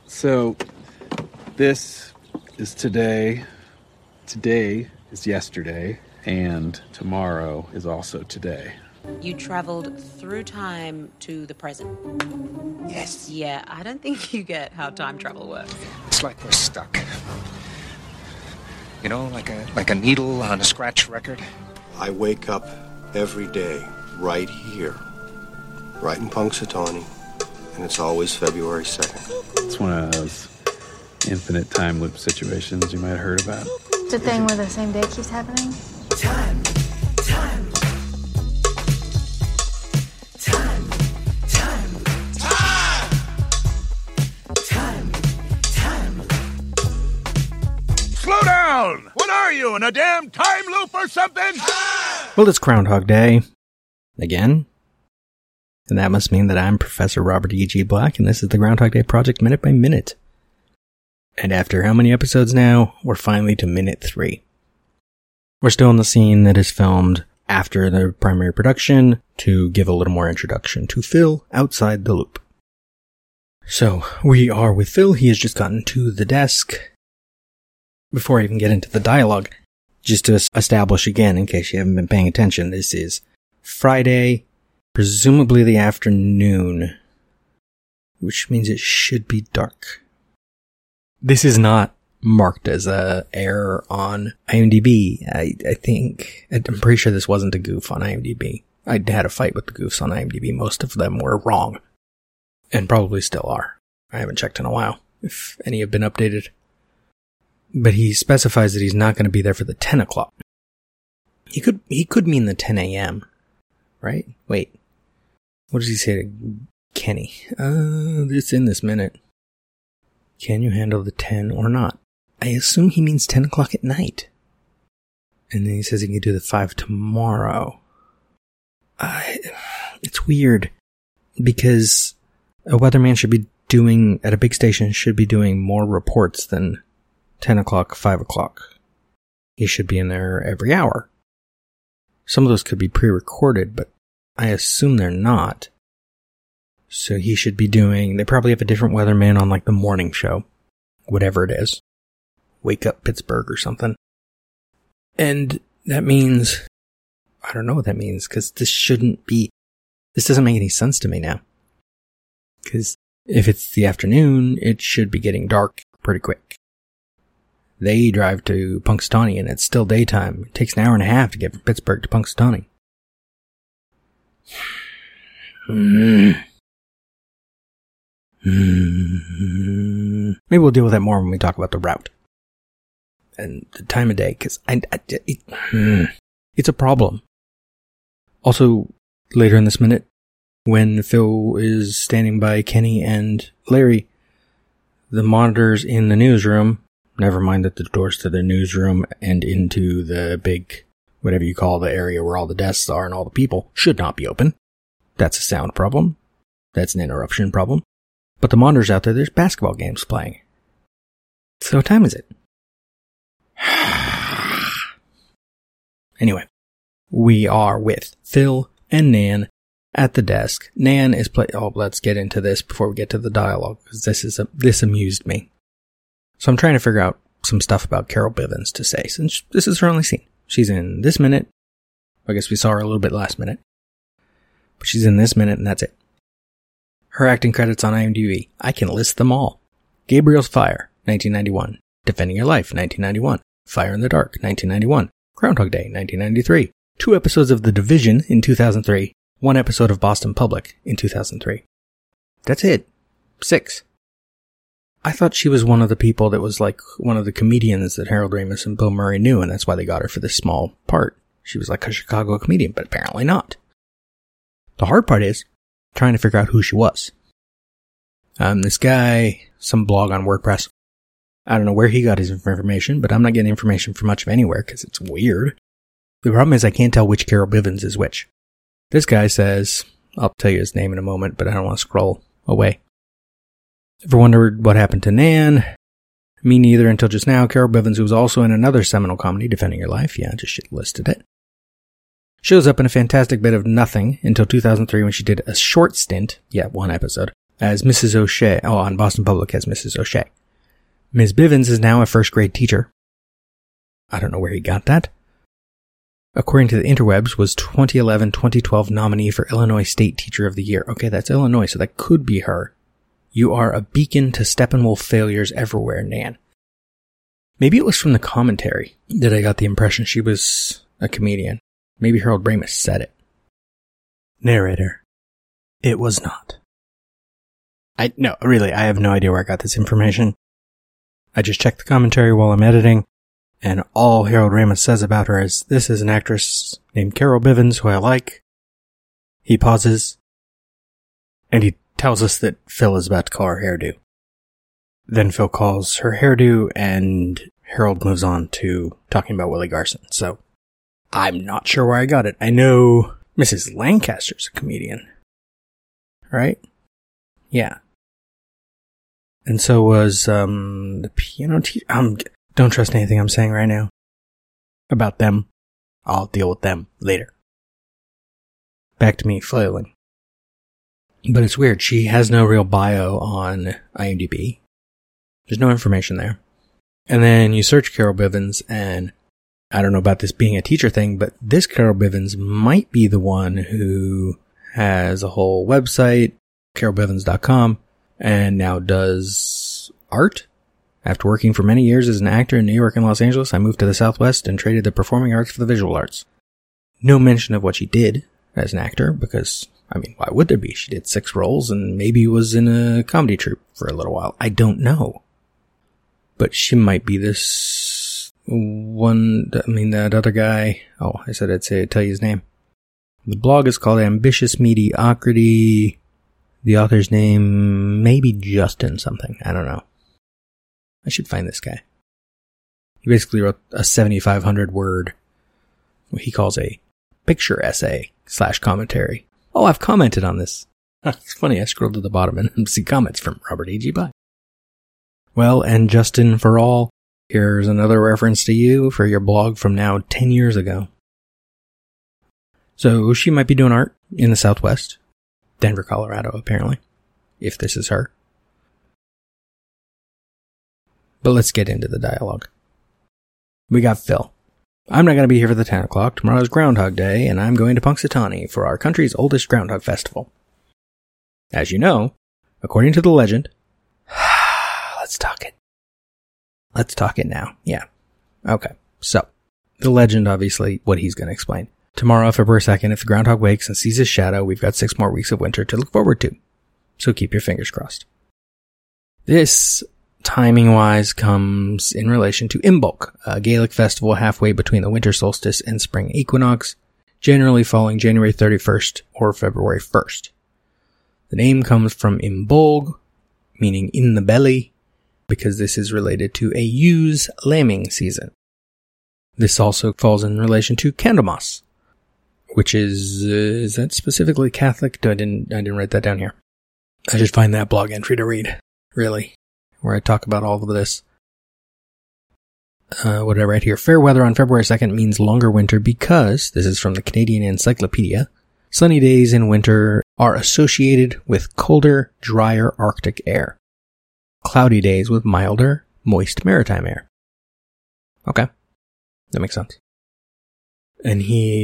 So, this is today. Today is yesterday, and tomorrow is also today. You traveled through time to the present. Yes. Yeah, I don't think you get how time travel works. It's like we're stuck. You know, like a needle on a scratch record. I wake up every day right here, right in Punxsutawney, and it's always February 2nd. It's one of those infinite time loop situations you might have heard about. It's a thing where the same day keeps happening. Time. Slow down! What are you, in a damn time loop or something? Well, it's Groundhog Day. Again. And that must mean that I'm Professor Robert E.G. Black, and this is the Groundhog Day Project Minute by Minute. And after how many episodes now, we're finally to minute 3. We're still in the scene that is filmed after the primary production to give a little more introduction to Phil outside the loop. So, we are with Phil. He has just gotten to the desk. Before I even get into the dialogue, just to establish again, in case you haven't been paying attention, this is Friday, presumably the afternoon, which means it should be dark. This is not marked as a error on IMDb. I'm pretty sure this wasn't a goof on IMDb. I had a fight with the goofs on IMDb. Most of them were wrong. And probably still are. I haven't checked in a while, if any have been updated. But he specifies that he's not going to be there for the 10 o'clock. He could mean the 10 a.m., right? Wait. What does he say to Kenny? It's in this minute. Can you handle the 10 or not? I assume he means 10 o'clock at night. And then he says he can do the 5 tomorrow. It's weird. Because a weatherman should be doing, at a big station, should be doing more reports than 10 o'clock, 5 o'clock. He should be in there every hour. Some of those could be pre-recorded, but I assume they're not. So he should be doing, they probably have a different weatherman on like the morning show. Whatever it is. Wake Up Pittsburgh or something. And that means, I don't know what that means, because this doesn't make any sense to me now. Because if it's the afternoon, it should be getting dark pretty quick. They drive to Punxsutawney and it's still daytime. It takes an hour and a half to get from Pittsburgh to Punxsutawney. Maybe we'll deal with that more when we talk about the route. And the time of day, because it's a problem. Also, later in this minute, when Phil is standing by Kenny and Larry, the monitors in the newsroom, never mind that the doors to the newsroom and into the big, whatever you call the area where all the desks are and all the people, should not be open. That's a sound problem. That's an interruption problem. But the monitors out there, there's basketball games playing. So what time is it? Anyway, we are with Phil and Nan at the desk. Nan is let's get into this before we get to the dialogue, because this amused me. So I'm trying to figure out some stuff about Carol Bivens to say, since this is her only scene. She's in this minute. I guess we saw her a little bit last minute. But she's in this minute and that's it. Her acting credits on IMDb. I can list them all. Gabriel's Fire, 1991. Defending Your Life, 1991. Fire in the Dark, 1991. Groundhog Day, 1993. 2 episodes of The Division in 2003. 1 episode of Boston Public in 2003. That's it. 6. I thought she was one of the people that was like one of the comedians that Harold Ramis and Bill Murray knew, and that's why they got her for this small part. She was like a Chicago comedian, but apparently not. The hard part is trying to figure out who she was. This guy, some blog on WordPress. I don't know where he got his information, but I'm not getting information from much of anywhere because it's weird. The problem is I can't tell which Carol Bivens is which. This guy says, I'll tell you his name in a moment, but I don't want to scroll away. Ever wondered what happened to Nan? Me neither until just now. Carol Bivens, who was also in another seminal comedy, Defending Your Life. Yeah, just listed it. Shows up in a fantastic bit of nothing until 2003 when she did a short stint, 1 episode, as Mrs. O'Shea. Oh, on Boston Public as Mrs. O'Shea. Ms. Bivens is now a first grade teacher. I don't know where he got that. According to the interwebs, was 2011-2012 nominee for Illinois State Teacher of the Year. Okay, that's Illinois, so that could be her. You are a beacon to Steppenwolf failures everywhere, Nan. Maybe it was from the commentary that I got the impression she was a comedian. Maybe Harold Ramis said it. Narrator. It was not. No, really, I have no idea where I got this information. I just checked the commentary while I'm editing, and all Harold Ramis says about her is, this is an actress named Carol Bivens who I like. He pauses, and he tells us that Phil is about to call her hairdo. Then Phil calls her hairdo, and Harold moves on to talking about Willie Garson. So, I'm not sure where I got it. I know Mrs. Lancaster's a comedian. Right? Yeah. And so was, the piano teacher. Don't trust anything I'm saying right now. About them. I'll deal with them later. Back to me flailing. But it's weird. She has no real bio on IMDb. There's no information there. And then you search Carol Bivens, and I don't know about this being a teacher thing, but this Carol Bivens might be the one who has a whole website, carolbivens.com, and now does art. After working for many years as an actor in New York and Los Angeles, I moved to the Southwest and traded the performing arts for the visual arts. No mention of what she did as an actor, because, why would there be? She did 6 roles and maybe was in a comedy troupe for a little while. I don't know. But she might be this one, that other guy. Oh, I said I'd tell you his name. The blog is called Ambitious Mediocrity. The author's name, maybe Justin something. I don't know. I should find this guy. He basically wrote a 7,500 word, what he calls a picture essay / commentary. Oh, I've commented on this. It's funny, I scrolled to the bottom and see comments from Robert E.G. Black. Well, and Justin for all, here's another reference to you for your blog from now 10 years ago. So she might be doing art in the Southwest. Denver, Colorado, apparently. If this is her. But let's get into the dialogue. We got Phil. I'm not going to be here for the 10 o'clock. Tomorrow's Groundhog Day, and I'm going to Punxsutawney for our country's oldest Groundhog Festival. As you know, according to the legend... Let's talk it now. Yeah. Okay. So, the legend, obviously, what he's going to explain. Tomorrow, February 2nd, if the groundhog wakes and sees his shadow, we've got 6 more weeks of winter to look forward to. So keep your fingers crossed. This, timing-wise, comes in relation to Imbolc, a Gaelic festival halfway between the winter solstice and spring equinox, generally falling January 31st or February 1st. The name comes from Imbolg, meaning in the belly, because this is related to a ewe's lambing season. This also falls in relation to Candlemas, which is that specifically Catholic? I didn't write that down here. I just find that blog entry to read, really, where I talk about all of this. What did I write here? Fair weather on February 2nd means longer winter because, this is from the Canadian Encyclopedia, sunny days in winter are associated with colder, drier Arctic air. Cloudy days with milder, moist maritime air. Okay. That makes sense. And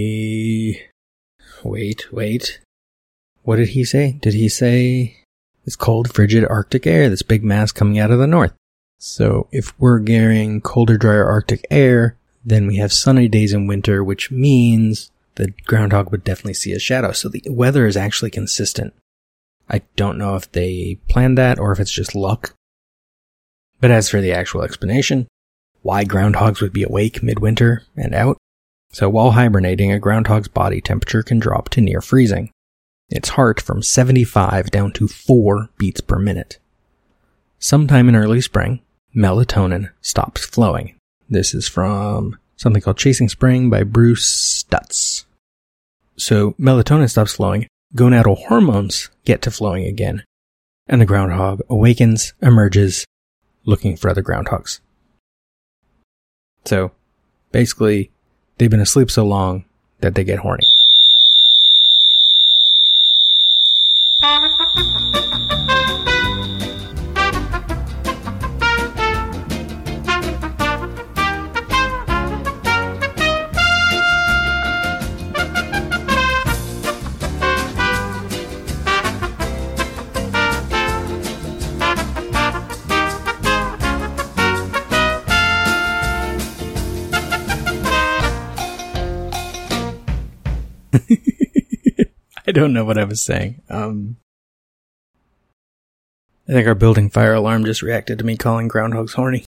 wait. What did he say? Did he say it's cold, frigid Arctic air, this big mass coming out of the north? So if we're getting colder, drier Arctic air, then we have sunny days in winter, which means the groundhog would definitely see a shadow. So the weather is actually consistent. I don't know if they planned that or if it's just luck. But as for the actual explanation, why groundhogs would be awake midwinter and out? So while hibernating, a groundhog's body temperature can drop to near freezing. Its heart from 75 down to 4 beats per minute. Sometime in early spring, melatonin stops flowing. This is from something called Chasing Spring by Bruce Stutz. So melatonin stops flowing, gonadal hormones get to flowing again, and the groundhog awakens, emerges, looking for other groundhogs. So, basically, they've been asleep so long that they get horny. don't know what I was saying. I think our building fire alarm just reacted to me calling groundhogs horny.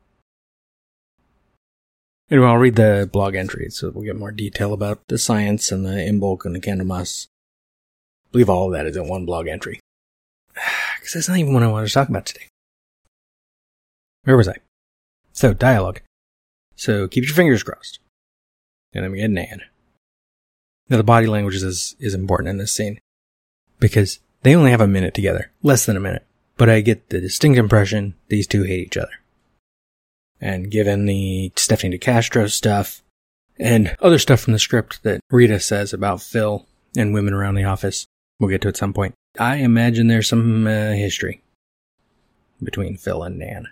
Anyway, I'll read the blog entry so we'll get more detail about the science and the Imbolc and the Candlemas. I believe all of that is in one blog entry. Because that's not even what I wanted to talk about today. Where was I? So, dialogue. So, keep your fingers crossed. And then we get Nan. Now, the body language is important in this scene. Because they only have a minute together. Less than a minute. But I get the distinct impression these two hate each other. And given the Stephanie DeCastro stuff, and other stuff from the script that Rita says about Phil and women around the office, we'll get to at some point, I imagine there's some history between Phil and Nan.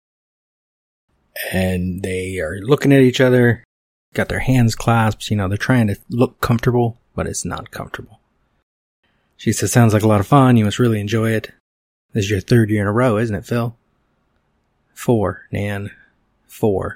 And they are looking at each other, got their hands clasped, they're trying to look comfortable, but it's not comfortable. She says, sounds like a lot of fun, you must really enjoy it. This is your 3rd year in a row, isn't it, Phil? 4, Nan. 4.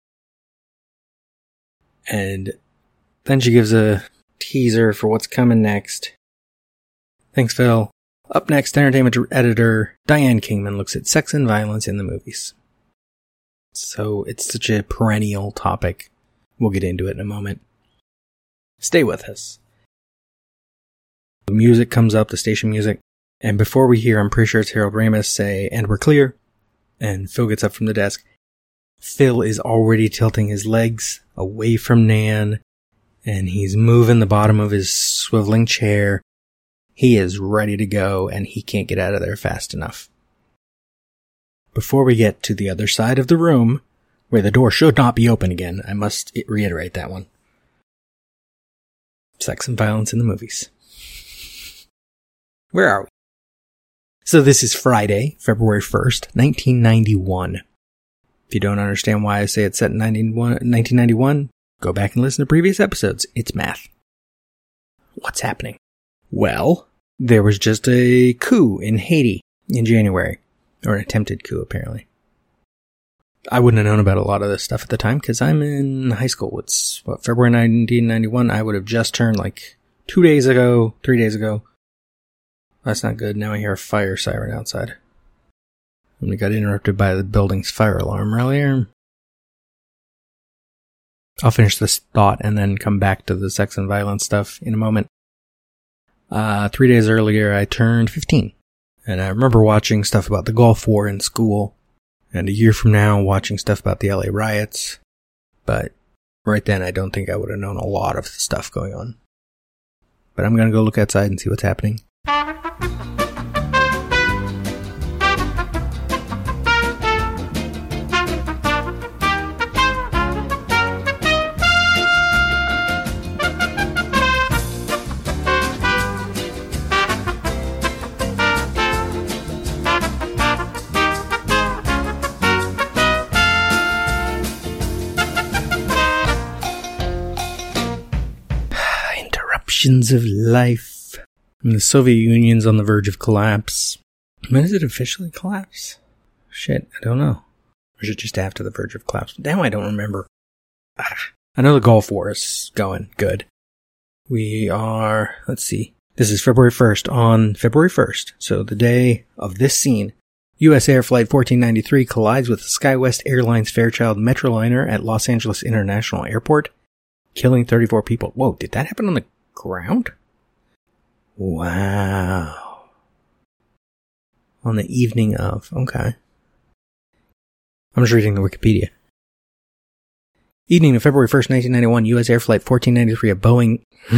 And then she gives a teaser for what's coming next. Thanks, Phil. Up next, entertainment editor Diane Kingman looks at sex and violence in the movies. So it's such a perennial topic. We'll get into it in a moment. Stay with us. The music comes up, the station music. And before we hear, I'm pretty sure it's Harold Ramis say, and we're clear. And Phil gets up from the desk. Phil is already tilting his legs away from Nan. And he's moving the bottom of his swiveling chair. He is ready to go, and he can't get out of there fast enough. Before we get to the other side of the room, where the door should not be open again, I must reiterate that one. Sex and violence in the movies. Where are we? So this is Friday, February 1st, 1991. If you don't understand why I say it's set in 1991, go back and listen to previous episodes. It's math. What's happening? Well, there was just a coup in Haiti in January. Or an attempted coup, apparently. I wouldn't have known about a lot of this stuff at the time, because I'm in high school. It's, February 1991? I would have just turned, 3 days ago. That's not good. Now I hear a fire siren outside. And we got interrupted by the building's fire alarm earlier. I'll finish this thought and then come back to the sex and violence stuff in a moment. 3 days earlier, I turned 15. And I remember watching stuff about the Gulf War in school. And a year from now, watching stuff about the LA riots. But right then, I don't think I would have known a lot of the stuff going on. But I'm going to go look outside and see what's happening. Of life. The Soviet Union's on the verge of collapse. When does it officially collapse? Shit, I don't know. Or is it just after the verge of collapse? Damn, I don't remember. I know the Gulf War is going good. We are, let's see. This is February 1st. On February 1st, so the day of this scene, U.S. Air Flight 1493 collides with SkyWest Airlines Fairchild Metroliner at Los Angeles International Airport, killing 34 people. Whoa, did that happen on the ground? Wow. On the evening of. Okay. I'm just reading the Wikipedia. Evening of February 1st, 1991, U.S. Air Flight 1493 of Boeing.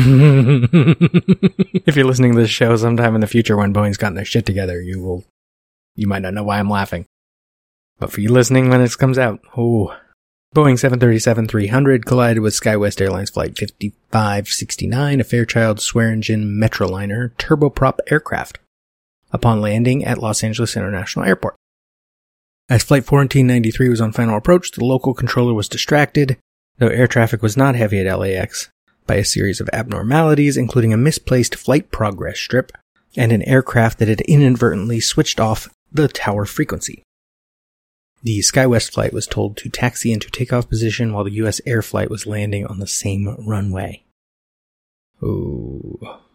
If you're listening to this show sometime in the future when Boeing's gotten their shit together, you might not know why I'm laughing. But for you listening when it comes out, Boeing 737-300 collided with SkyWest Airlines Flight 5569, a Fairchild Swearingen Metroliner turboprop aircraft, upon landing at Los Angeles International Airport. As Flight 1493 was on final approach, the local controller was distracted, though air traffic was not heavy at LAX, by a series of abnormalities, including a misplaced flight progress strip and an aircraft that had inadvertently switched off the tower frequency. The SkyWest flight was told to taxi into takeoff position while the U.S. Air flight was landing on the same runway. Ooh.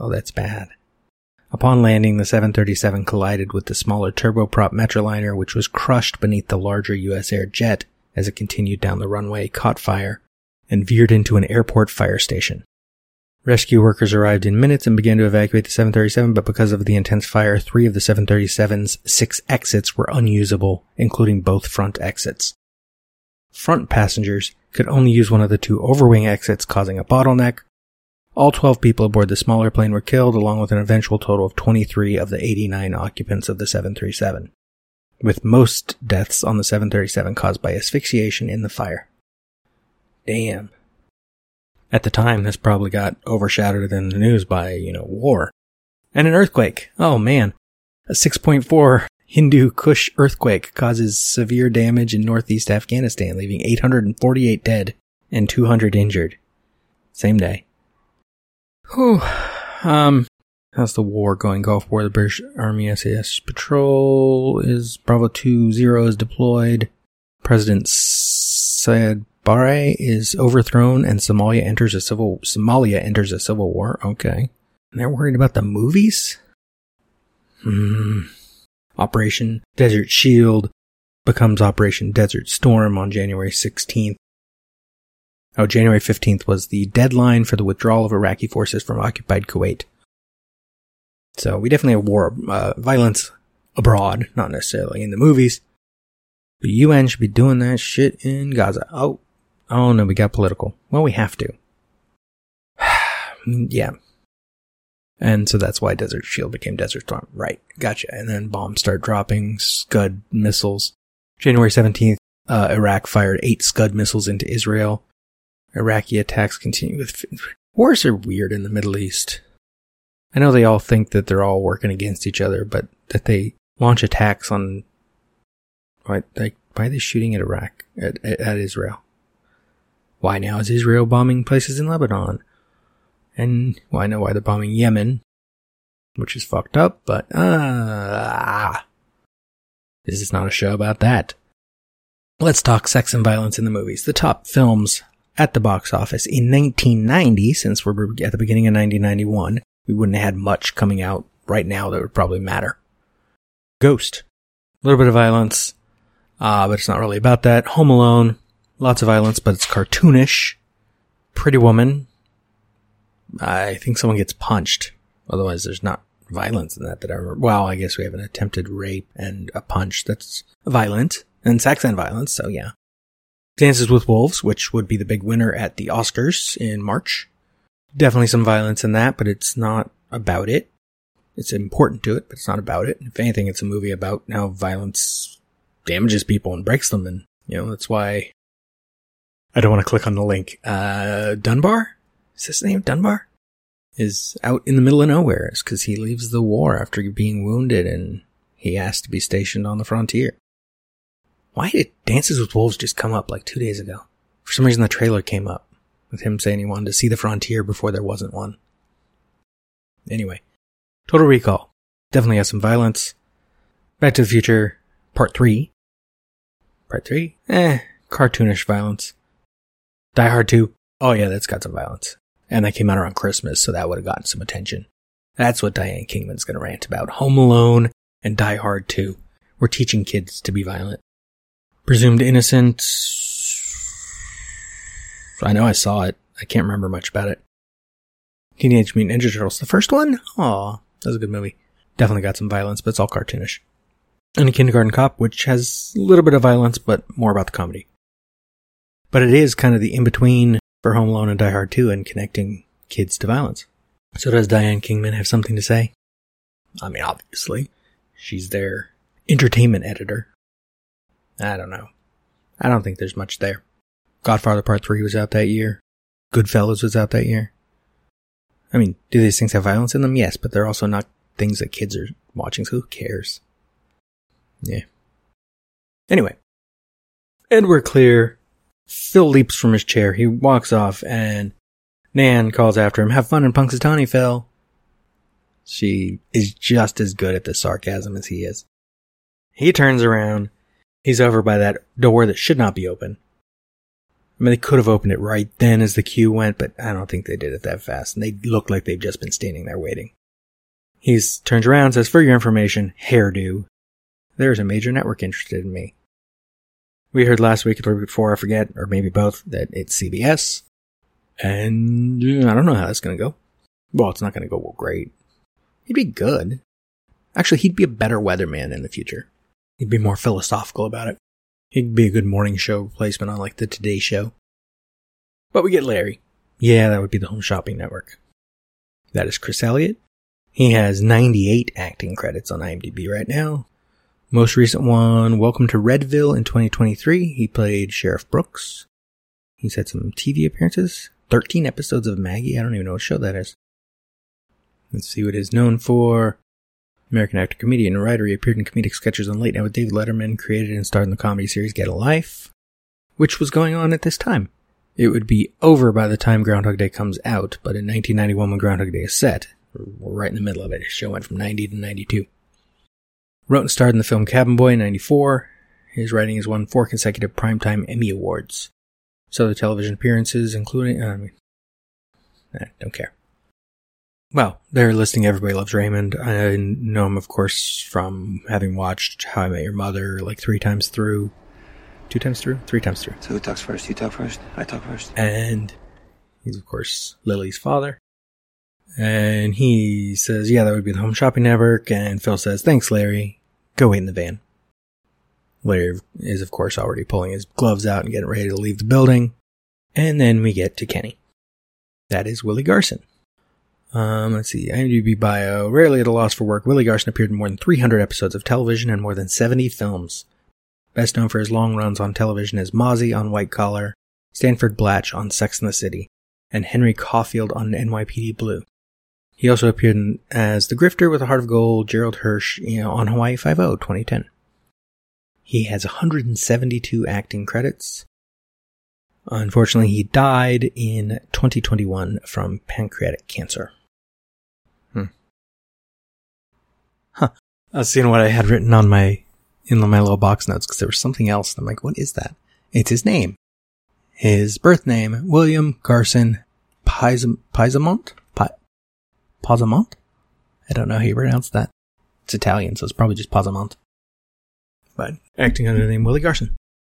Oh, that's bad. Upon landing, the 737 collided with the smaller turboprop Metroliner, which was crushed beneath the larger U.S. Air jet as it continued down the runway, caught fire, and veered into an airport fire station. Rescue workers arrived in minutes and began to evacuate the 737, but because of the intense fire, 3 of the 737's 6 exits were unusable, including both front exits. Front passengers could only use one of the 2 overwing exits, causing a bottleneck. All 12 people aboard the smaller plane were killed, along with an eventual total of 23 of the 89 occupants of the 737, with most deaths on the 737 caused by asphyxiation in the fire. Damn. At the time, this probably got overshadowed in the news by, war. And an earthquake. Oh man. A 6.4 Hindu Kush earthquake causes severe damage in northeast Afghanistan, leaving 848 dead and 200 injured. Same day. Whew. How's the war going? Gulf War, the British Army SAS patrol is Bravo 2-0 is deployed. President Syed Barre is overthrown and Somalia enters a civil war. Okay. And they're worried about the movies? Operation Desert Shield becomes Operation Desert Storm on January 16th. Oh, January 15th was the deadline for the withdrawal of Iraqi forces from occupied Kuwait. So we definitely have war, violence abroad, not necessarily in the movies. The UN should be doing that shit in Gaza. Oh no, we got political. Well, we have to. Yeah. And so that's why Desert Shield became Desert Storm. Right, gotcha. And then bombs start dropping, Scud missiles. January 17th, Iraq fired 8 Scud missiles into Israel. Iraqi attacks continue with... Wars are weird in the Middle East. I know they all think that they're all working against each other, but that they launch attacks on... Why are they shooting at Iraq? At Israel? Why now is Israel bombing places in Lebanon? And I know why they're bombing Yemen, which is fucked up, but this is not a show about that. Let's talk sex and violence in the movies. The top films at the box office in 1990, since we're at the beginning of 1991, we wouldn't have had much coming out right now that would probably matter. Ghost. A little bit of violence, but it's not really about that. Home Alone. Lots of violence, but it's cartoonish. Pretty Woman. I think someone gets punched. Otherwise, there's not violence in that I remember. Well, I guess we have an attempted rape and a punch that's violent. And sex and violence, so yeah. Dances with Wolves, which would be the big winner at the Oscars in March. Definitely some violence in that, but it's not about it. It's important to it, but it's not about it. If anything, it's a movie about how violence damages people and breaks them. And, that's why I don't want to click on the link. Dunbar? Is his name Dunbar? Is out in the middle of nowhere. It's because he leaves the war after being wounded and he has to be stationed on the frontier. Why did Dances with Wolves just come up like 2 days ago? For some reason the trailer came up with him saying he wanted to see the frontier before there wasn't one. Anyway, Total Recall. Definitely has some violence. Back to the Future, Part 3. Part 3? Cartoonish violence. Die Hard 2. Oh yeah, that's got some violence. And that came out around Christmas, so that would have gotten some attention. That's what Diane Kingman's going to rant about. Home Alone and Die Hard 2. We're teaching kids to be violent. Presumed Innocent. I know I saw it. I can't remember much about it. Teenage Mutant Ninja Turtles. The first one? Aw, that was a good movie. Definitely got some violence, but it's all cartoonish. And A Kindergarten Cop, which has a little bit of violence, but more about the comedy. But it is kind of the in-between for Home Alone and Die Hard 2 and connecting kids to violence. So does Diane Kingman have something to say? I mean, obviously. She's their entertainment editor. I don't know. I don't think there's much there. Godfather Part 3 was out that year. Goodfellas was out that year. I mean, do these things have violence in them? Yes, but they're also not things that kids are watching, so who cares? Yeah. Anyway. And we're clear. Phil leaps from his chair. He walks off, and Nan calls after him, "Have fun in Punxsutawney, Phil." She is just as good at the sarcasm as he is. He turns around. He's over by that door that should not be open. I mean, they could have opened it right then as the queue went, but I don't think they did it that fast, and they look like they've just been standing there waiting. He turns around and says, "For your information, hairdo. There's a major network interested in me." We heard last week or the week before, I forget, or maybe both, that it's CBS. And I don't know how that's going to go. Well, it's not going to go great. He'd be good. Actually, he'd be a better weatherman in the future. He'd be more philosophical about it. He'd be a good morning show replacement on like the Today Show. But we get Larry. Yeah, that would be the Home Shopping Network. That is Chris Elliott. He has 98 acting credits on IMDb right now. Most recent one, Welcome to Redville in 2023. He played Sheriff Brooks. He's had some TV appearances. 13 episodes of Maggie. I don't even know what show that is. Let's see what he's known for. American actor, comedian, and writer. He appeared in comedic sketches on Late Night with David Letterman, created and starred in the comedy series Get a Life, which was going on at this time. It would be over by the time Groundhog Day comes out, but in 1991 when Groundhog Day is set, we're right in the middle of it. His show went from 90 to 92. Wrote and starred in the film Cabin Boy in 94. His writing has won 4 consecutive Primetime Emmy Awards. So the television appearances, including... don't care. Well, they're listing Everybody Loves Raymond. I know him, of course, from having watched How I Met Your Mother like 3 times through. 2 times through? 3 times through. So who talks first? You talk first? I talk first. And he's, of course, Lily's father. And he says, yeah, that would be the Home Shopping Network. And Phil says, thanks, Larry. Go wait in the van. Larry is, of course, already pulling his gloves out and getting ready to leave the building. And then we get to Kenny. That is Willie Garson. Let's see. IMDb bio. Rarely at a loss for work, Willie Garson appeared in more than 300 episodes of television and more than 70 films. Best known for his long runs on television as Mozzie on White Collar, Stanford Blatch on Sex and the City, and Henry Caulfield on NYPD Blue. He also appeared as the grifter with a heart of gold, Gerald Hirsch, on Hawaii Five-0, 2010. He has 172 acting credits. Unfortunately, he died in 2021 from pancreatic cancer. I was seeing what I had written on my little box notes because there was something else. And I'm like, what is that? It's his name. His birth name, William Garson Pizamont? Pazamont? I don't know how you pronounce that. It's Italian, so it's probably just Pazamont. But acting under the name Willie Garson.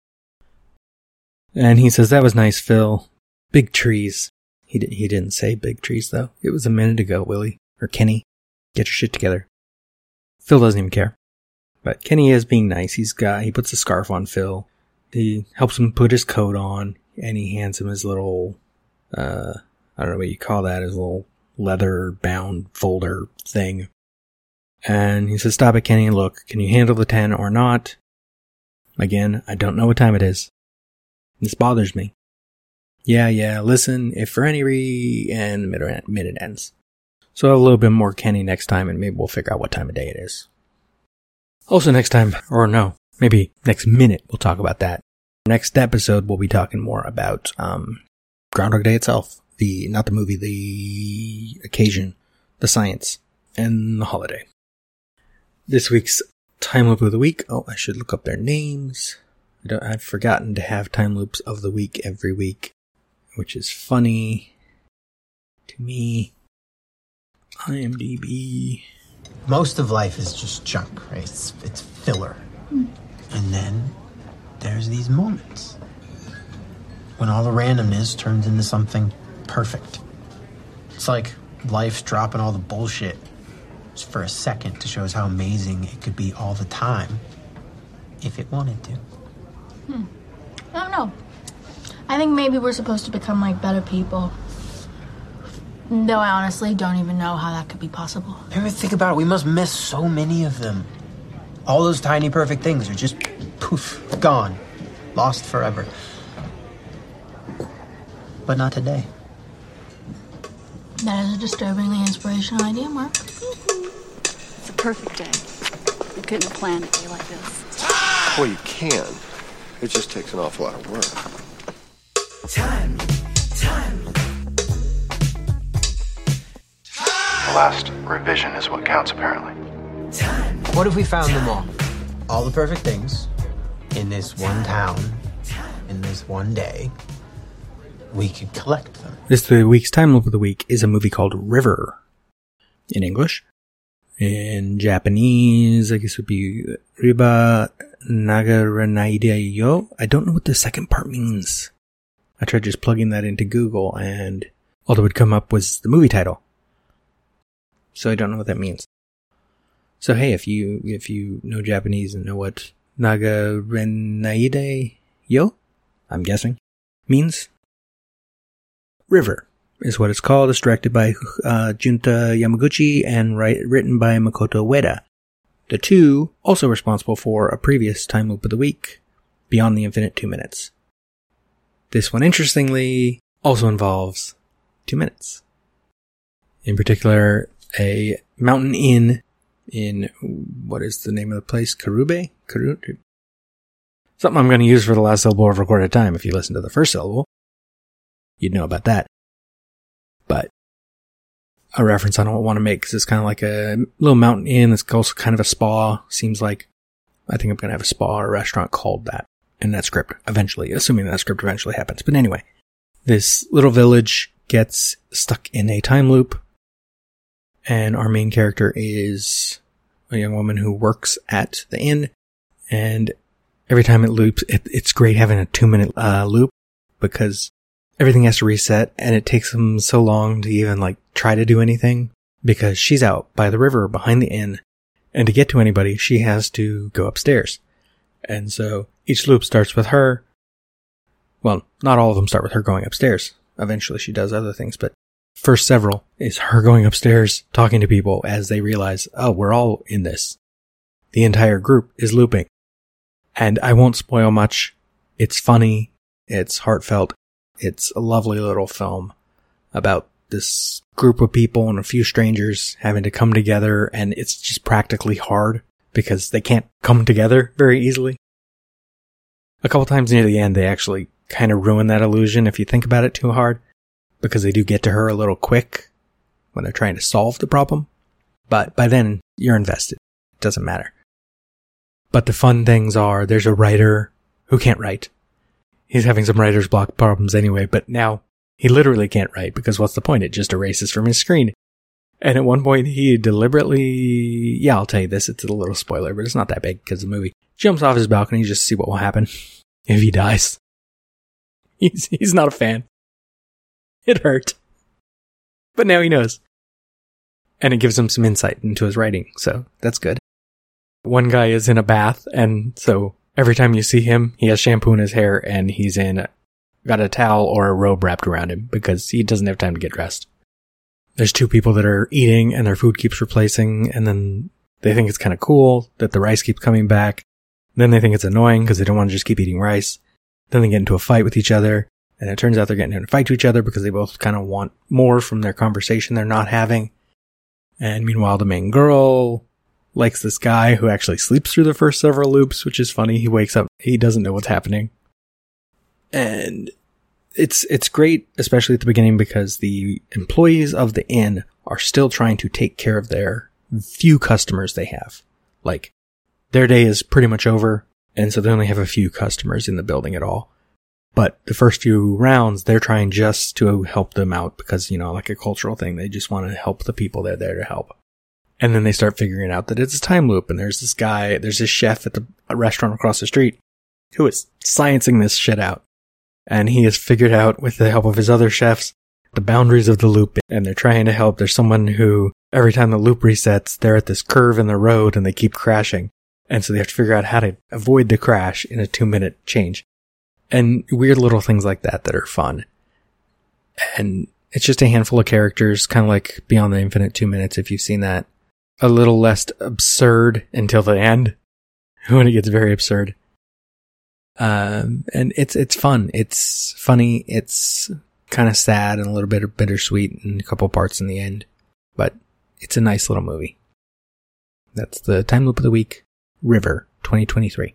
And he says, that was nice, Phil. Big trees. He didn't say big trees, though. It was a minute ago, Willie. Or Kenny. Get your shit together. Phil doesn't even care. But Kenny is being nice. He puts a scarf on Phil. He helps him put his coat on. And he hands him his little, I don't know what you call that, his little leather-bound folder thing. And he says, stop it, Kenny, and look, can you handle the 10 or not? Again, I don't know what time it is. This bothers me. Yeah, listen, if for any and the minute ends. So I'll have a little bit more Kenny next time, and maybe we'll figure out what time of day it is. Also next time, or no, maybe next minute, we'll talk about that. Next episode, we'll be talking more about Groundhog Day itself. Not the movie, the occasion, the science, and the holiday. This week's Time Loop of the Week. Oh, I should look up their names. I've forgotten to have Time Loops of the Week every week, which is funny to me. IMDb. Most of life is just junk, right? It's filler. And then there's these moments when all the randomness turns into something perfect. It's like life's dropping all the bullshit just for a second to show us how amazing it could be all the time if it wanted to. I don't know. I think maybe we're supposed to become like better people. Though I honestly don't even know how that could be possible. Ever think about it? We must miss so many of them. All those tiny perfect things are just poof, gone, lost forever. But not today. That is a disturbingly inspirational idea, Mark. It's a perfect day. You couldn't have planned a day like this. Well, you can. It just takes an awful lot of work. Time. The last revision is what counts, apparently. What if we found them all? All the perfect things in this one town, in this one day, we could collect them. This week's time loop of the week is a movie called River in English. In Japanese, I guess it would be Riba Nagaranaideyo Yo. I don't know what the second part means. I tried just plugging that into Google, and all that would come up was the movie title. So I don't know what that means. So hey, if you know Japanese and know what Nagaranaideyo Yo, I'm guessing, means, River is what it's called. It's directed by Junta Yamaguchi and written by Makoto Ueda. The two also responsible for a previous time loop of the week, Beyond the Infinite 2 Minutes. This one, interestingly, also involves 2 minutes. In particular, a mountain inn in, what is the name of the place? Karube? Something I'm going to use for the last syllable of recorded time. If you listen to the first syllable, you'd know about that. But a reference I don't want to make because it's kind of like a little mountain inn that's also kind of a spa. Seems like I think I'm going to have a spa or a restaurant called that in that script eventually, assuming that script eventually happens. But anyway, this little village gets stuck in a time loop, and our main character is a young woman who works at the inn, and every time it loops, it's great having a 2-minute loop because everything has to reset, and it takes them so long to even try to do anything because she's out by the river behind the inn, and to get to anybody, she has to go upstairs. And so each loop starts with her. Well, not all of them start with her going upstairs. Eventually she does other things, but first several is her going upstairs, talking to people as they realize, oh, we're all in this. The entire group is looping. And I won't spoil much. It's funny. It's heartfelt. It's a lovely little film about this group of people and a few strangers having to come together, and it's just practically hard because they can't come together very easily. A couple times near the end, they actually kind of ruin that illusion if you think about it too hard, because they do get to her a little quick when they're trying to solve the problem. But by then, you're invested. It doesn't matter. But the fun things are, there's a writer who can't write. He's having some writer's block problems anyway, but now he literally can't write because what's the point? It just erases from his screen. And at one point he deliberately, I'll tell you this, it's a little spoiler, but it's not that big because the movie jumps off his balcony just to see what will happen if he dies. He's not a fan. It hurt. But now he knows. And it gives him some insight into his writing, so that's good. One guy is in a bath, and so every time you see him, he has shampoo in his hair, and he's got a towel or a robe wrapped around him because he doesn't have time to get dressed. There's two people that are eating, and their food keeps replacing, and then they think it's kind of cool that the rice keeps coming back. Then they think it's annoying because they don't want to just keep eating rice. Then they get into a fight with each other, and it turns out they're getting in a fight to each other because they both kind of want more from their conversation they're not having. And meanwhile, the main girl likes this guy who actually sleeps through the first several loops, which is funny. He wakes up, he doesn't know what's happening. And it's great, especially at the beginning, because the employees of the inn are still trying to take care of their few customers they have. Like, their day is pretty much over, and so they only have a few customers in the building at all. But the first few rounds, they're trying just to help them out because, like a cultural thing, they just want to help the people they're there to help. And then they start figuring out that it's a time loop, and there's this chef at the restaurant across the street who is sciencing this shit out. And he has figured out, with the help of his other chefs, the boundaries of the loop, and they're trying to help. There's someone who, every time the loop resets, they're at this curve in the road and they keep crashing. And so they have to figure out how to avoid the crash in a 2-minute change. And weird little things like that are fun. And it's just a handful of characters, kind of like Beyond the Infinite 2 Minutes, if you've seen that. A little less absurd until the end, when it gets very absurd. And it's fun. It's funny. It's kind of sad and a little bit of bittersweet in a couple parts in the end. But it's a nice little movie. That's the time loop of the week. River, 2023.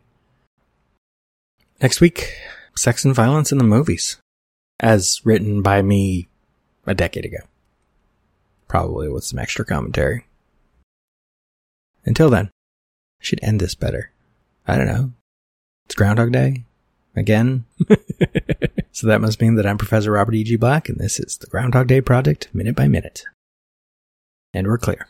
Next week, sex and violence in the movies. As written by me a decade ago. Probably with some extra commentary. Until then, I should end this better. I don't know. It's Groundhog Day? Again? So that must mean that I'm Professor Robert E.G. Black, and this is the Groundhog Day Project, Minute by Minute. And we're clear.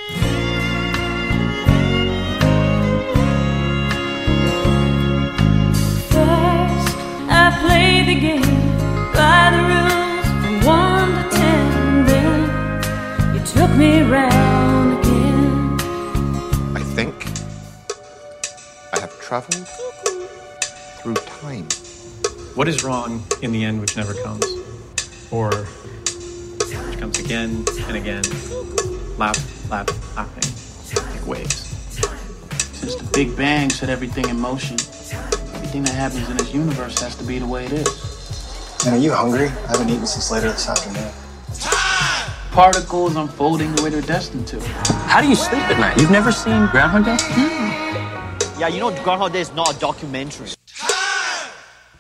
First, I played the game by the rules from 1 to 10. Then you took me round again. I think I have traveled through time. What is wrong in the end which never comes? Or which comes again and again, lapping, like waves. Since the Big Bang set everything in motion, everything that happens in this universe has to be the way it is. Man, are you hungry? I haven't eaten since later this afternoon. Particles unfolding the way they're destined to. How do you sleep at night? You've never seen Groundhog Day? Yeah, you know Groundhog Day is not a documentary.